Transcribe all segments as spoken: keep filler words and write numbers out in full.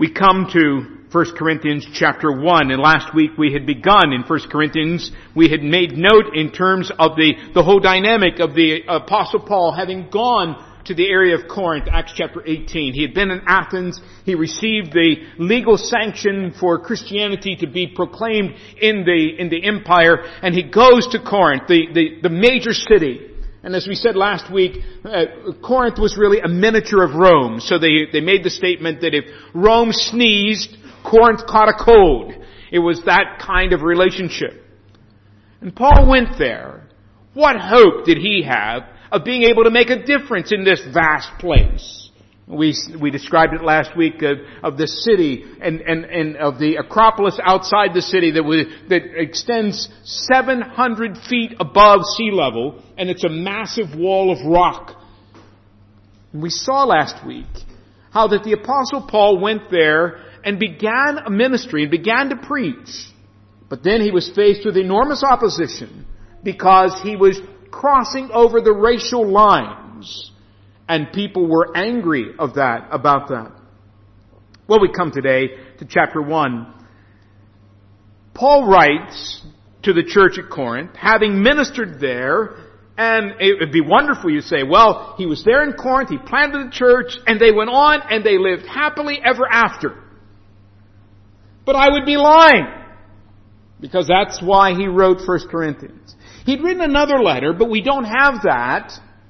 We come to First Corinthians chapter one, and last week we had begun in First Corinthians. We had made note in terms of the, the whole dynamic of the Apostle Paul having gone to the area of Corinth, Acts chapter eighteen. He had been in Athens. He received the legal sanction for Christianity to be proclaimed in the, in the empire, and he goes to Corinth, the, the, the major city. And as we said last week, uh, Corinth was really a miniature of Rome. So they, they made the statement that if Rome sneezed, Corinth caught a cold. It was that kind of relationship. And Paul went there. What hope did he have of being able to make a difference in this vast place? We, we described it last week of, of the city and, and, and of the Acropolis outside the city that was, that extends seven hundred feet above sea level, and it's a massive wall of rock. And we saw last week how that the Apostle Paul went there and began a ministry and began to preach. But then he was faced with enormous opposition because he was crossing over the racial lines. And people were angry of that, about that. Well, we come today to chapter one. Paul writes to the church at Corinth, having ministered there, and it would be wonderful, you say, well, he was there in Corinth, he planted a church, and they went on and they lived happily ever after. But I would be lying, because that's why he wrote First Corinthians. He'd written another letter, but we don't have that.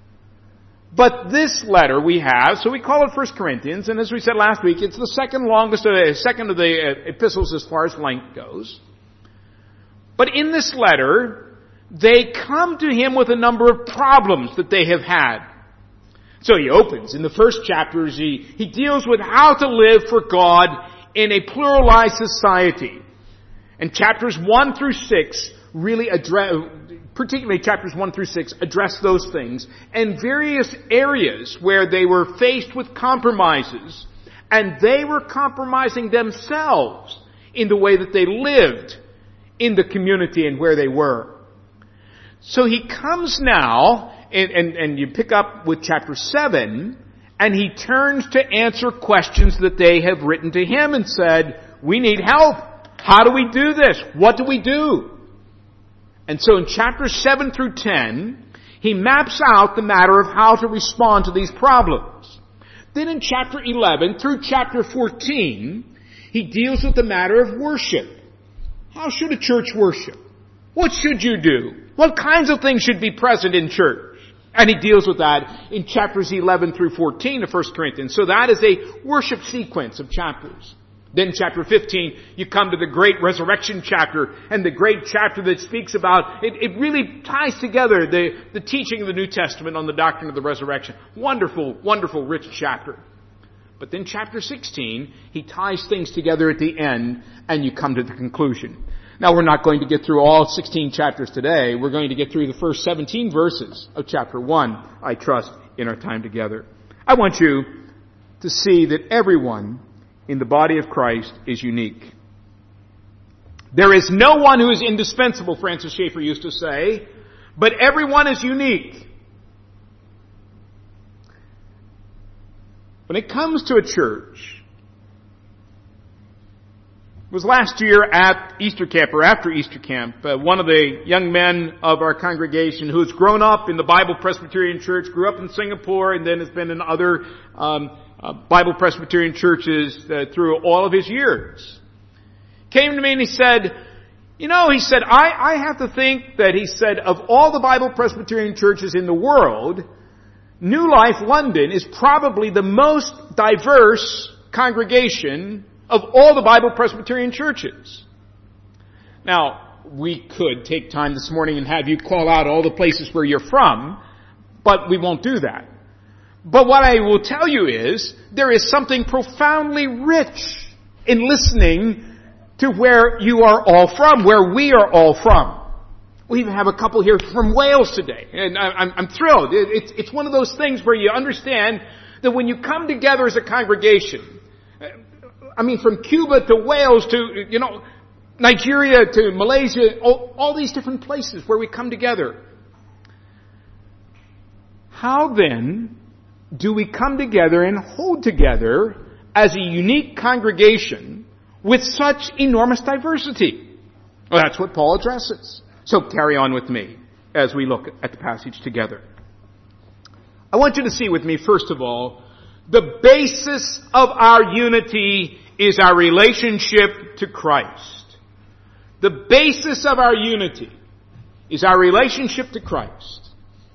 But this letter we have, so we call it First Corinthians, and as we said last week, it's the second longest, uh, second of the uh, epistles as far as length goes. But in this letter, they come to him with a number of problems that they have had. So he opens, in the first chapters, he, he deals with how to live for God in a pluralized society. And chapters one through six really address, particularly chapters one through six, address those things, and various areas where they were faced with compromises, and they were compromising themselves in the way that they lived in the community and where they were. So he comes now, and, and, and you pick up with chapter seven, and he turns to answer questions that they have written to him and said, we need help. How do we do this? What do we do? And so in chapters seven through ten, he maps out the matter of how to respond to these problems. Then in chapter eleven through chapter fourteen, he deals with the matter of worship. How should a church worship? What should you do? What kinds of things should be present in church? And he deals with that in chapters eleven through fourteen of First Corinthians. So that is a worship sequence of chapters. Then chapter fifteen, you come to the great resurrection chapter, and the great chapter that speaks about, it, it really ties together the, the teaching of the New Testament on the doctrine of the resurrection. Wonderful, wonderful, rich chapter. But then chapter sixteen, he ties things together at the end, and you come to the conclusion. Now we're not going to get through all sixteen chapters today. We're going to get through the first seventeen verses of chapter one, I trust, in our time together. I want you to see that everyone in the body of Christ is unique. There is no one who is indispensable, Francis Schaeffer used to say, but everyone is unique. When it comes to a church, it was last year at Easter Camp, or after Easter Camp, uh, one of the young men of our congregation who has grown up in the Bible Presbyterian Church, grew up in Singapore, and then has been in other um, uh, Bible Presbyterian churches uh, through all of his years, came to me and he said, you know, he said, I, I have to think that, he said, of all the Bible Presbyterian churches in the world, New Life London is probably the most diverse congregation of all the Bible Presbyterian churches. Now, we could take time this morning and have you call out all the places where you're from, but we won't do that. But what I will tell you is, there is something profoundly rich in listening to where you are all from, where we are all from. We even have a couple here from Wales today, and I'm, I'm thrilled. It's, it's one of those things where you understand that when you come together as a congregation, I mean, from Cuba to Wales to, you know, Nigeria to Malaysia, all, all these different places where we come together. How then do we come together and hold together as a unique congregation with such enormous diversity? Well, that's what Paul addresses. So carry on with me as we look at the passage together. I want you to see with me, first of all, the basis of our unity is our relationship to Christ. The basis of our unity is our relationship to Christ.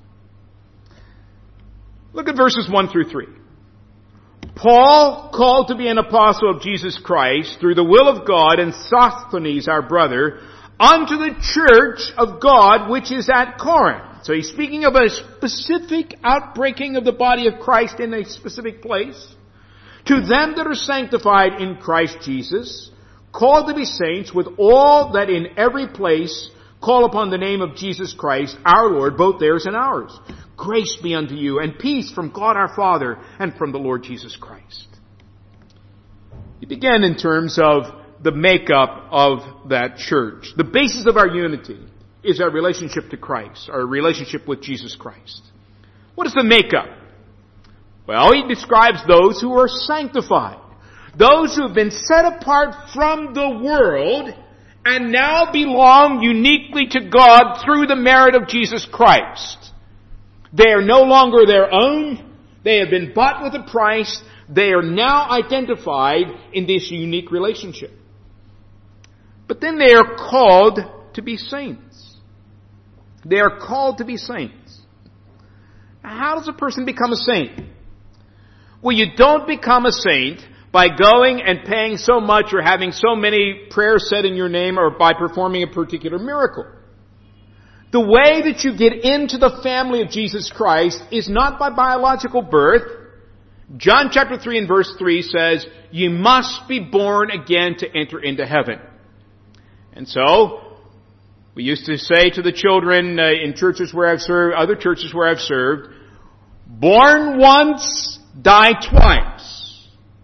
Look at verses one through three. Paul, called to be an apostle of Jesus Christ through the will of God, and Sosthenes, our brother, unto the church of God which is at Corinth. So he's speaking of a specific outbreaking of the body of Christ in a specific place. To them that are sanctified in Christ Jesus, called to be saints, with all that in every place call upon the name of Jesus Christ, our Lord, both theirs and ours. Grace be unto you, and peace from God our Father and from the Lord Jesus Christ. He began in terms of the makeup of that church. The basis of our unity is our relationship to Christ, our relationship with Jesus Christ. What is the makeup? Well, he describes those who are sanctified. Those who have been set apart from the world and now belong uniquely to God through the merit of Jesus Christ. They are no longer their own. They have been bought with a price. They are now identified in this unique relationship. But then they are called to be saints. They are called to be saints. How does a person become a saint? Well, you don't become a saint by going and paying so much or having so many prayers said in your name or by performing a particular miracle. The way that you get into the family of Jesus Christ is not by biological birth. John chapter three and verse three says, you must be born again to enter into heaven. And so, we used to say to the children uh, in churches where I've served, other churches where I've served, born once, die twice.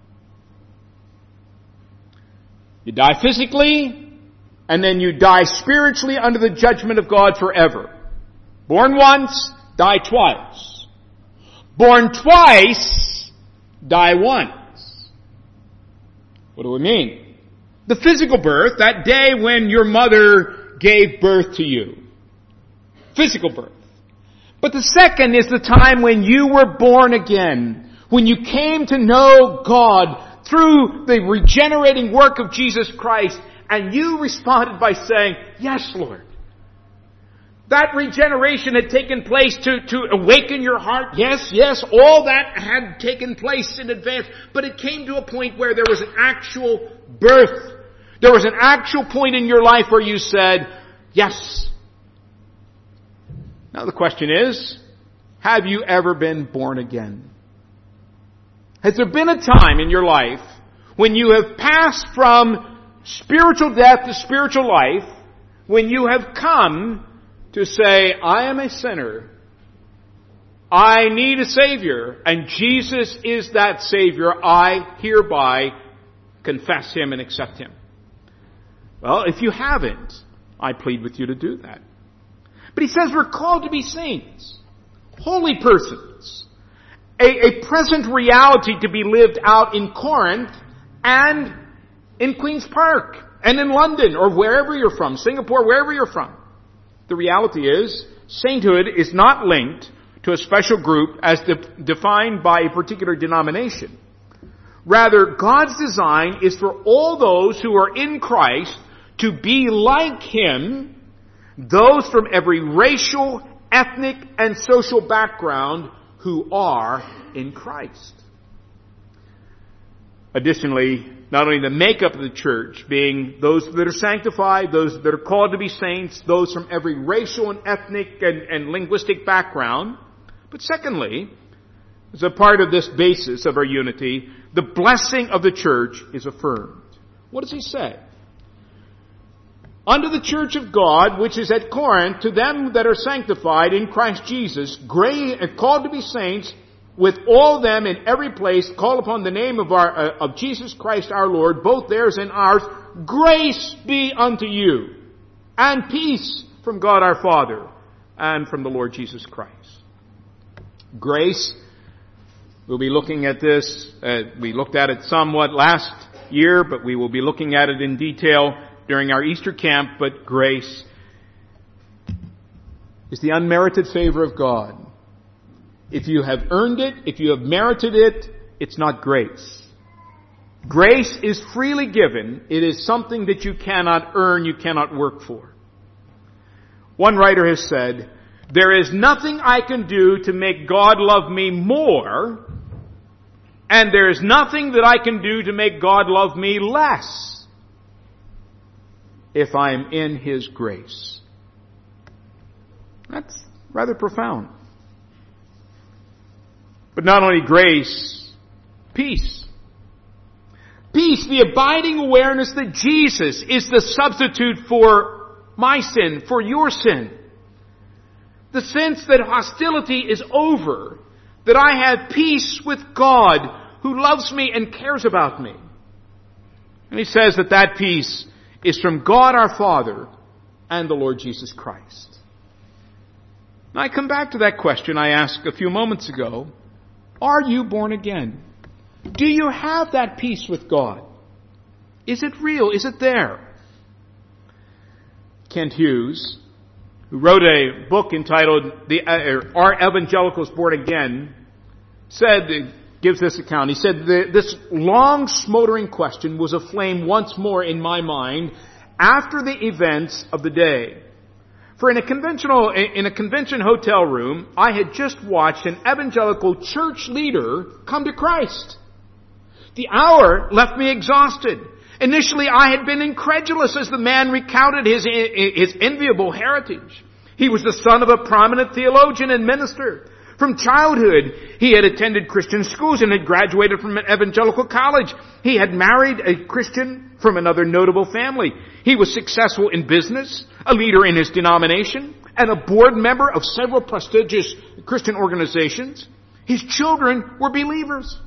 You die physically, and then you die spiritually under the judgment of God forever. Born once, die twice. Born twice, die once. What do we mean? The physical birth, that day when your mother gave birth to you. Physical birth. But the second is the time when you were born again. When you came to know God through the regenerating work of Jesus Christ. And you responded by saying, yes, Lord. That regeneration had taken place to, to awaken your heart. Yes, yes, all that had taken place in advance. But it came to a point where there was an actual birth. There was an actual point in your life where you said, yes. Now the question is, have you ever been born again? Has there been a time in your life when you have passed from spiritual death to spiritual life, when you have come to say, I am a sinner, I need a Savior, and Jesus is that Savior, I hereby confess Him and accept Him? Well, if you haven't, I plead with you to do that. But he says we're called to be saints, holy persons, a, a present reality to be lived out in Corinth and in Queen's Park and in London or wherever you're from, Singapore, wherever you're from. The reality is, sainthood is not linked to a special group as de- defined by a particular denomination. Rather, God's design is for all those who are in Christ to be like Him, those from every racial, ethnic, and social background who are in Christ. Additionally, not only the makeup of the church being those that are sanctified, those that are called to be saints, those from every racial and ethnic and, and linguistic background, but secondly, as a part of this basis of our unity, the blessing of the church is affirmed. What does he say? Unto the church of God, which is at Corinth, to them that are sanctified in Christ Jesus, great, called to be saints, with all them in every place, call upon the name of our uh, of Jesus Christ our Lord, both theirs and ours, grace be unto you, and peace from God our Father, and from the Lord Jesus Christ. Grace We'll be looking at this, uh, we looked at it somewhat last year, but we will be looking at it in detail during our Easter camp. But grace is the unmerited favor of God. If you have earned it, if you have merited it, it's not grace. Grace is freely given. It is something that you cannot earn, you cannot work for. One writer has said, there is nothing I can do to make God love me more, and there is nothing that I can do to make God love me less if I am in His grace. That's rather profound. But not only grace, peace. Peace, the abiding awareness that Jesus is the substitute for my sin, for your sin. The sense that hostility is over, that I have peace with God who loves me and cares about me. And he says that that peace is from God our Father and the Lord Jesus Christ. Now I come back to that question I asked a few moments ago. Are you born again? Do you have that peace with God? Is it real? Is it there? Kent Hughes, who wrote a book entitled the, uh, Are Evangelicals Born Again, said, gives this account. He said, this long smoldering question was aflame once more in my mind after the events of the day. For in a conventional, in a convention hotel room, I had just watched an evangelical church leader come to Christ. The hour left me exhausted. Initially, I had been incredulous as the man recounted his, his enviable heritage. He was the son of a prominent theologian and minister. From childhood, he had attended Christian schools and had graduated from an evangelical college. He had married a Christian from another notable family. He was successful in business, a leader in his denomination, and a board member of several prestigious Christian organizations. His children were believers.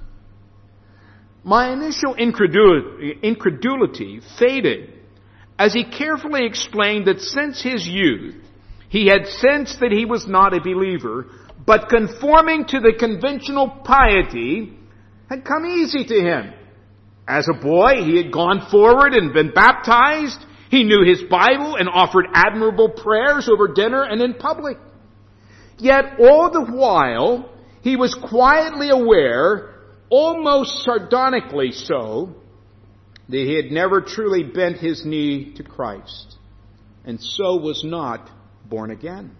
My initial incredulity, incredulity faded as he carefully explained that since his youth, he had sensed that he was not a believer, but conforming to the conventional piety had come easy to him. As a boy, he had gone forward and been baptized. He knew his Bible and offered admirable prayers over dinner and in public. Yet all the while, he was quietly aware, almost sardonically so, that he had never truly bent his knee to Christ, and so was not born again.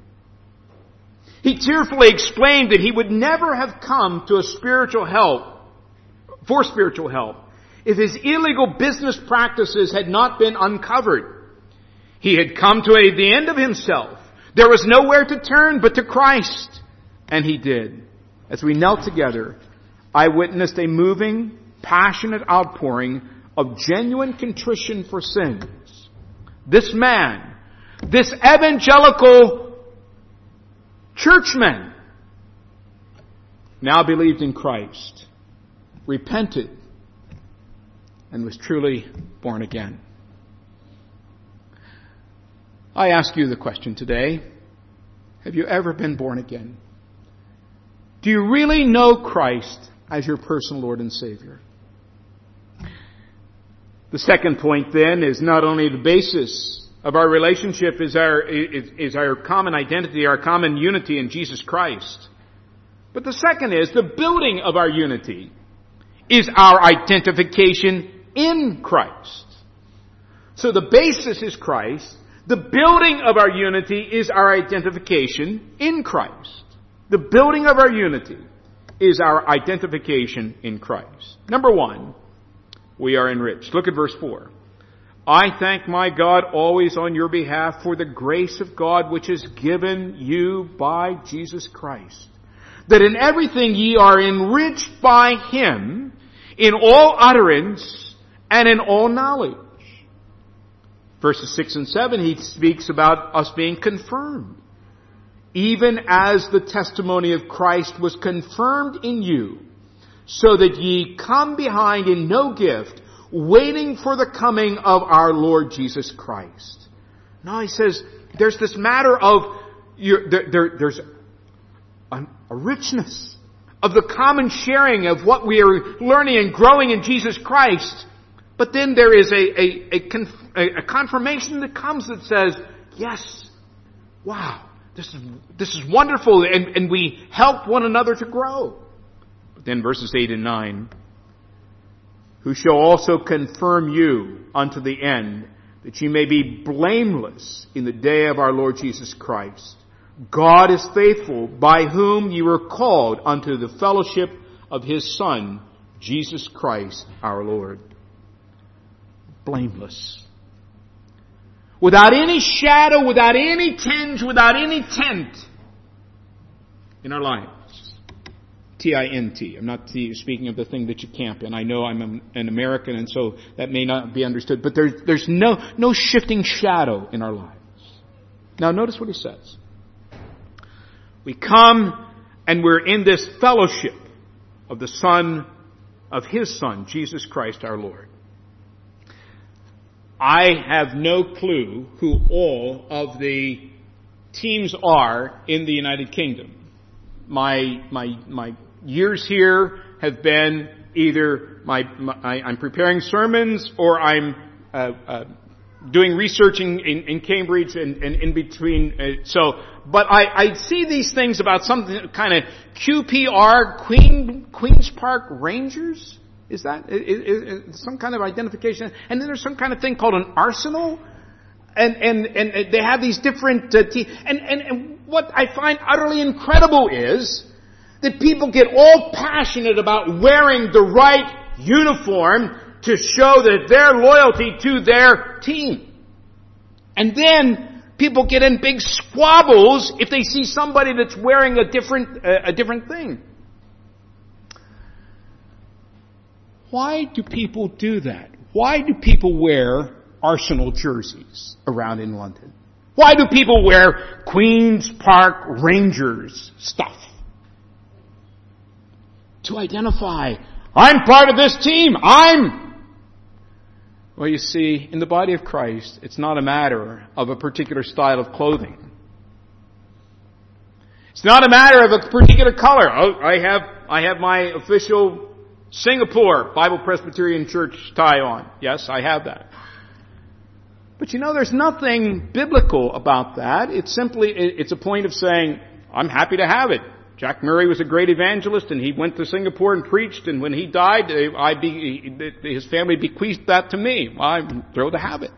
He tearfully explained that he would never have come to a spiritual help, for spiritual help, if his illegal business practices had not been uncovered. He had come to a, the end of himself. There was nowhere to turn but to Christ. And he did. As we knelt together, I witnessed a moving, passionate outpouring of genuine contrition for sins. This man, this evangelical churchman, now believed in Christ, repented, and was truly born again. I ask you the question today, have you ever been born again? Do you really know Christ as your personal Lord and Savior? The second point then is not only the basis of our relationship is our, is, is our common identity, our common unity in Jesus Christ. But the second is the building of our unity is our identification in Christ. So the basis is Christ. The building of our unity is our identification in Christ. The building of our unity is our identification in Christ. Number one, we are enriched. Look at verse four. I thank my God always on your behalf for the grace of God which is given you by Jesus Christ, that in everything ye are enriched by Him in all utterance and in all knowledge. Verses six and seven, he speaks about us being confirmed. Even as the testimony of Christ was confirmed in you, so that ye come behind in no gift, waiting for the coming of our Lord Jesus Christ. Now he says, there's this matter of, there, there, there's a, a richness, of the common sharing of what we are learning and growing in Jesus Christ. But then there is a, a, a, conf- a confirmation that comes that says, yes, wow, this is, this is wonderful, and, and we help one another to grow. But then verses eight and nine, who shall also confirm you unto the end, that ye may be blameless in the day of our Lord Jesus Christ. God is faithful, by whom ye were called unto the fellowship of His Son, Jesus Christ our Lord. Blameless. Without any shadow, without any tinge, without any tint in our lives. T I N T. I'm not speaking of the thing that you camp in. I know I'm an American, and so that may not be understood. But there's, there's no, no shifting shadow in our lives. Now notice what he says. We come and we're in this fellowship of the Son, of His Son, Jesus Christ our Lord. I have no clue who all of the teams are in the United Kingdom. My, my, my years here have been either my, my I'm preparing sermons or I'm uh, uh, doing research in, in, in Cambridge and, and in between. Uh, so, but I, I see these things about something kind of Q P R, Queen, Queen's Park Rangers. Is that is, is some kind of identification? And then there's some kind of thing called an Arsenal. And, and, and they have these different, uh, te- and, and, and what I find utterly incredible is that people get all passionate about wearing the right uniform to show that their loyalty to their team. And then people get in big squabbles if they see somebody that's wearing a different, uh, a different thing. Why do people do that? Why do people wear Arsenal jerseys around in London? Why do people wear Queen's Park Rangers stuff? To identify, I'm part of this team. I'm... Well, you see, in the body of Christ, it's not a matter of a particular style of clothing. It's not a matter of a particular color. Oh, I have, I have my official Singapore Bible Presbyterian Church tie on. Yes, I have that. But you know, there's nothing biblical about that. It's simply, it's a point of saying, I'm happy to have it. Jack Murray was a great evangelist, and he went to Singapore and preached, and when he died, I be, his family bequeathed that to me. Well, I'm thrilled to have it.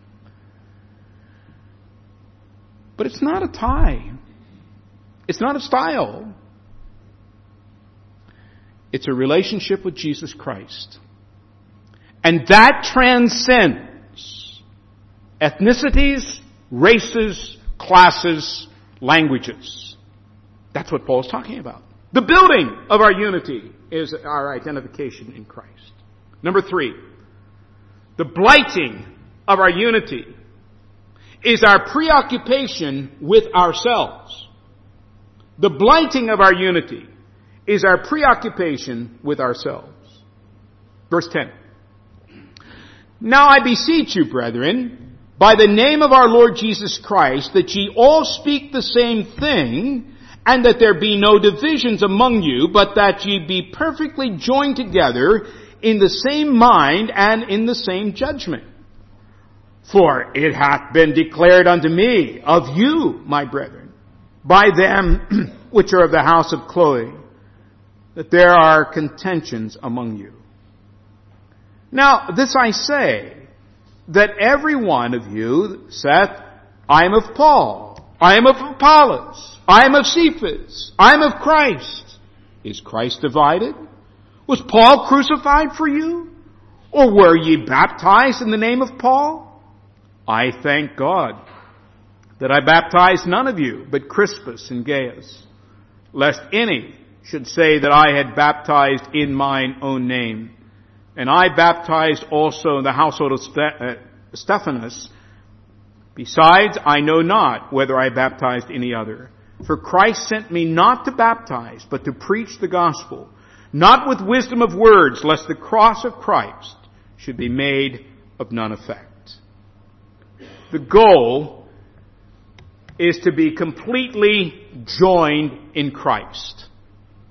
But it's not a tie. It's not a style. It's a relationship with Jesus Christ. And that transcends ethnicities, races, classes, languages. That's what Paul's talking about. The building of our unity is our identification in Christ. Number three, the blighting of our unity is our preoccupation with ourselves. The blighting of our unity is our preoccupation with ourselves. Verse ten. Now I beseech you, brethren, by the name of our Lord Jesus Christ, that ye all speak the same thing, and that there be no divisions among you, but that ye be perfectly joined together in the same mind and in the same judgment. For it hath been declared unto me of you, my brethren, by them which are of the house of Chloe, that there are contentions among you. Now, this I say, that every one of you saith, I am of Paul, I am of Apollos, I am of Cephas, I am of Christ. Is Christ divided? Was Paul crucified for you? Or were ye baptized in the name of Paul? I thank God that I baptized none of you, but Crispus and Gaius, lest any should say that I had baptized in mine own name. And I baptized also in the household of Stephanas. Besides, I know not whether I baptized any other. For Christ sent me not to baptize, but to preach the gospel, not with wisdom of words, lest the cross of Christ should be made of none effect. The goal is to be completely joined in Christ.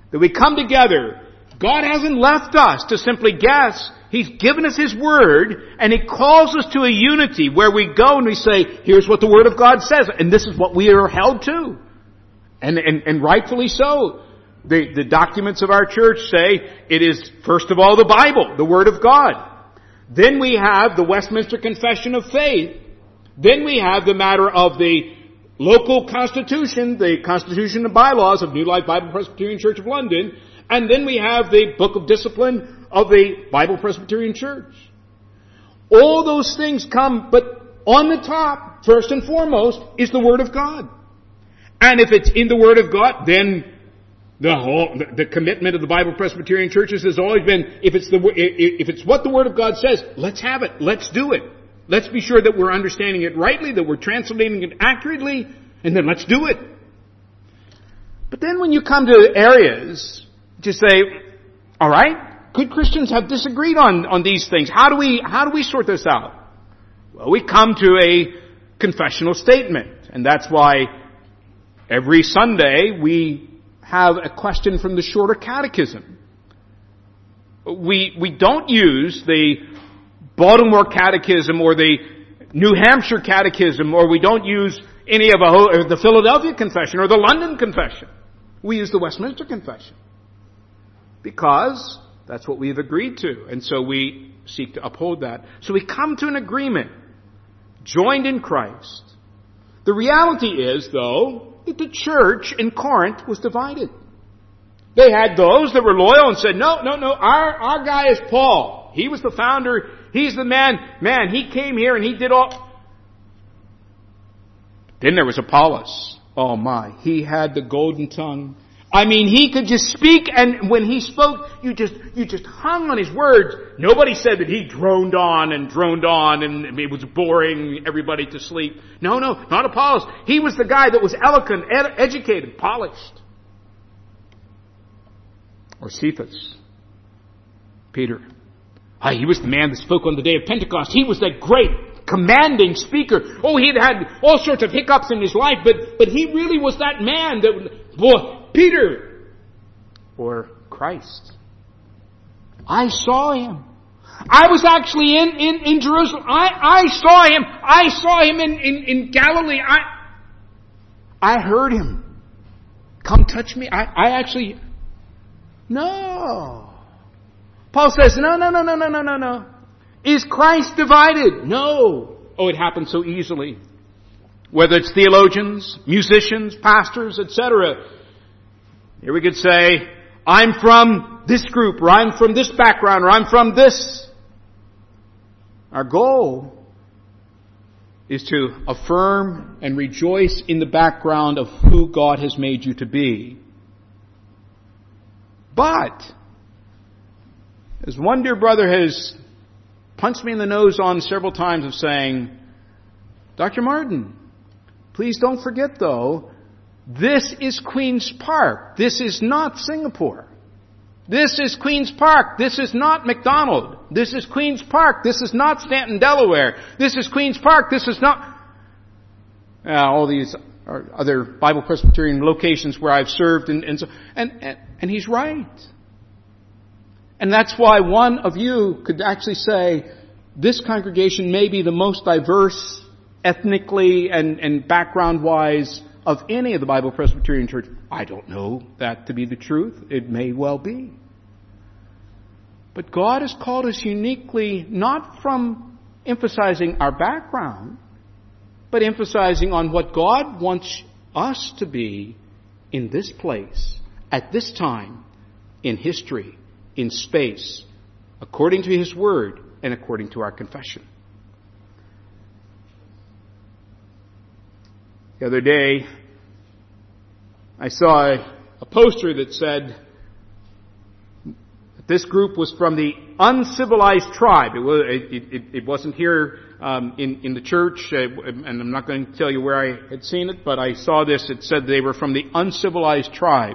that we come together. God hasn't left us to simply guess. He's given us His Word, and He calls us to a unity where we go and we say, here's what the Word of God says, and this is what we are held to. And, and, and rightfully so. The, the documents of our church say it is, first of all, the Bible, the Word of God. Then we have the Westminster Confession of Faith. Then we have the matter of the local constitution, the Constitution and Bylaws of New Life Bible Presbyterian Church of London. And then we have the Book of Discipline of the Bible Presbyterian Church. All those things come, but on the top, first and foremost, is the Word of God. And if it's in the Word of God, then the whole, the, the commitment of the Bible Presbyterian churches has always been, if it's the, if it's what the Word of God says, let's have it. Let's do it. Let's be sure that we're understanding it rightly, that we're translating it accurately, and then let's do it. But then when you come to areas, just say, alright, good Christians have disagreed on, on these things. How do we, how do we sort this out? Well, we come to a confessional statement, and that's why every Sunday we have a question from the Shorter Catechism. We, we don't use the Baltimore Catechism or the New Hampshire Catechism, or we don't use any of a, or the Philadelphia Confession or the London Confession. We use the Westminster Confession. Because that's what we've agreed to. And so we seek to uphold that. So we come to an agreement, joined in Christ. The reality is, though, that the church in Corinth was divided. They had those that were loyal and said, no, no, no, our, our guy is Paul. He was the founder. He's the man. Man, he came here and he did all. Then there was Apollos. Oh my, he had the golden tongue. I mean, he could just speak, and when he spoke, you just, you just hung on his words. Nobody said that he droned on and droned on and it was boring everybody to sleep. No, no, not Apollos. He was the guy that was eloquent, ed- educated, polished. Or Cephas. Peter. Ah, he was the man that spoke on the day of Pentecost. He was that great, commanding speaker. Oh, he had had all sorts of hiccups in his life, but, but he really was that man that, boy, Peter. Or Christ. I saw him. I was actually in, in, in Jerusalem. I, I saw him. I saw him in, in, in Galilee. I, I heard him. Come touch me. I, I actually, no. Paul says, no, no, no, no, no, no, no, no. Is Christ divided? No. Oh, it happens so easily. Whether it's theologians, musicians, pastors, et cetera. Here we could say, I'm from this group, or I'm from this background, or I'm from this. Our goal is to affirm and rejoice in the background of who God has made you to be. But, as one dear brother has punched me in the nose on several times of saying, Doctor Martin, please don't forget though, this is Queen's Park. This is not Singapore. This is Queen's Park. This is not McDonald. This is Queen's Park. This is not Stanton, Delaware. This is Queen's Park. This is not... Uh, all these are other Bible Presbyterian locations where I've served, and, and so, and, and, and he's right. And that's why one of you could actually say, this congregation may be the most diverse ethnically and, and background-wise of any of the Bible Presbyterian Church. I don't know that to be the truth. It may well be. But God has called us uniquely, not from emphasizing our background, but emphasizing on what God wants us to be in this place, at this time, in history, in space, according to His Word and according to our confession. The other day, I saw a, a poster that said that this group was from the uncivilized tribe. It, was, it, it, it wasn't here um, in, in the church, uh, and I'm not going to tell you where I had seen it, but I saw this. It said they were from the uncivilized tribe.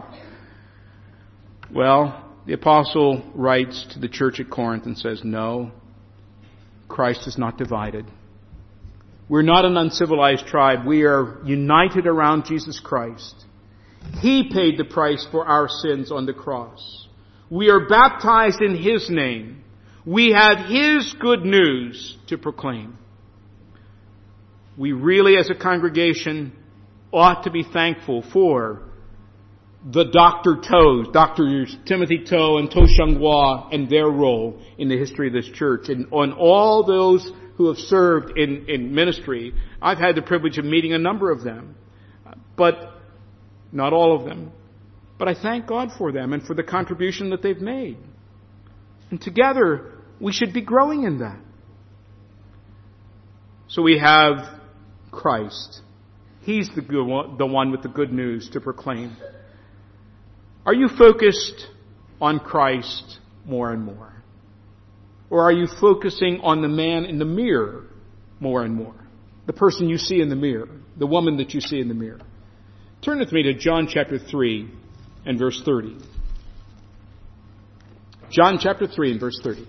Well, the apostle writes to the church at Corinth and says, no, Christ is not divided. We're not an uncivilized tribe. We are united around Jesus Christ. He paid the price for our sins on the cross. We are baptized in His name. We have His good news to proclaim. We really, as a congregation, ought to be thankful for the Doctor Toes, Doctors Timothy Toe and To Shung Hua, and their role in the history of this church, and on all those who have served in, in ministry. I've had the privilege of meeting a number of them, but not all of them. But I thank God for them and for the contribution that they've made. And together, we should be growing in that. So we have Christ. He's the, good one, the one with the good news to proclaim. Are you focused on Christ more and more? Or are you focusing on the man in the mirror more and more? The person you see in the mirror, the woman that you see in the mirror. Turn with me to John chapter three and verse thirty. John chapter three and verse thirty.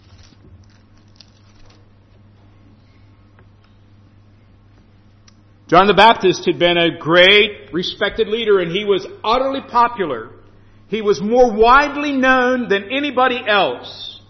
John the Baptist had been a great, respected leader, and he was utterly popular. He was more widely known than anybody else.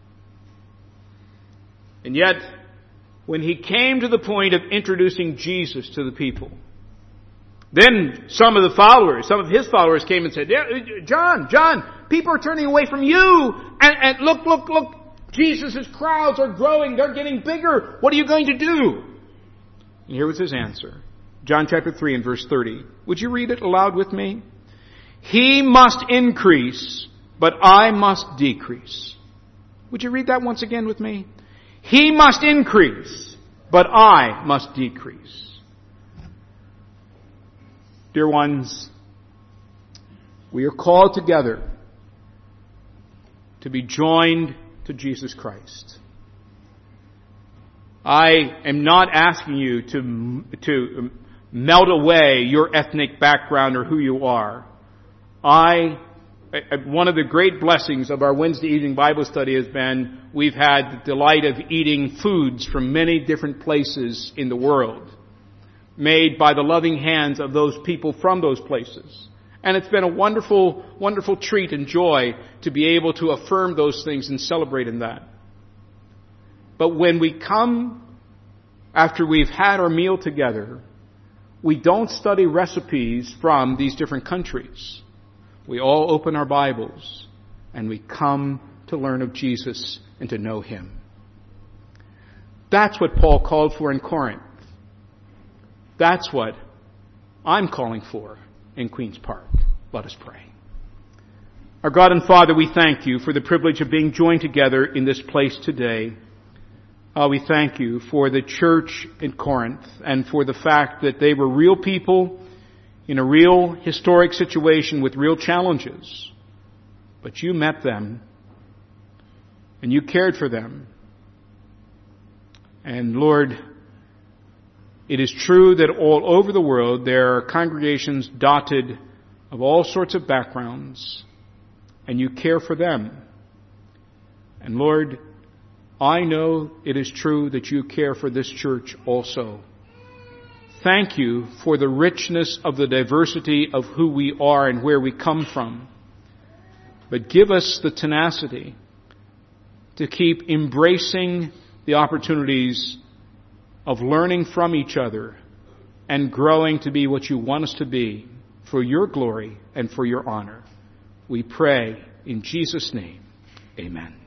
And yet, when he came to the point of introducing Jesus to the people, then some of the followers, some of his followers came and said, John, John, people are turning away from you. And, and look, look, look, Jesus' crowds are growing. They're getting bigger. What are you going to do? And here was his answer. John chapter three and verse thirty. Would you read it aloud with me? He must increase, but I must decrease. Would you read that once again with me? He must increase, but I must decrease. Dear ones, we are called together to be joined to Jesus Christ. I am not asking you to, to melt away your ethnic background or who you are. I, one of the great blessings of our Wednesday evening Bible study has been we've had the delight of eating foods from many different places in the world, made by the loving hands of those people from those places. And it's been a wonderful, wonderful treat and joy to be able to affirm those things and celebrate in that. But when we come after we've had our meal together, we don't study recipes from these different countries. We all open our Bibles and we come to learn of Jesus and to know Him. That's what Paul called for in Corinth. That's what I'm calling for in Queen's Park. Let us pray. Our God and Father, we thank You for the privilege of being joined together in this place today. Uh, we thank You for the church in Corinth and for the fact that they were real people in a real historic situation with real challenges. But You met them and You cared for them. And Lord, it is true that all over the world there are congregations dotted of all sorts of backgrounds, and You care for them. And Lord, I know it is true that You care for this church also. Thank You for the richness of the diversity of who we are and where we come from. But give us the tenacity to keep embracing the opportunities of learning from each other and growing to be what You want us to be for Your glory and for Your honor. We pray in Jesus' name. Amen.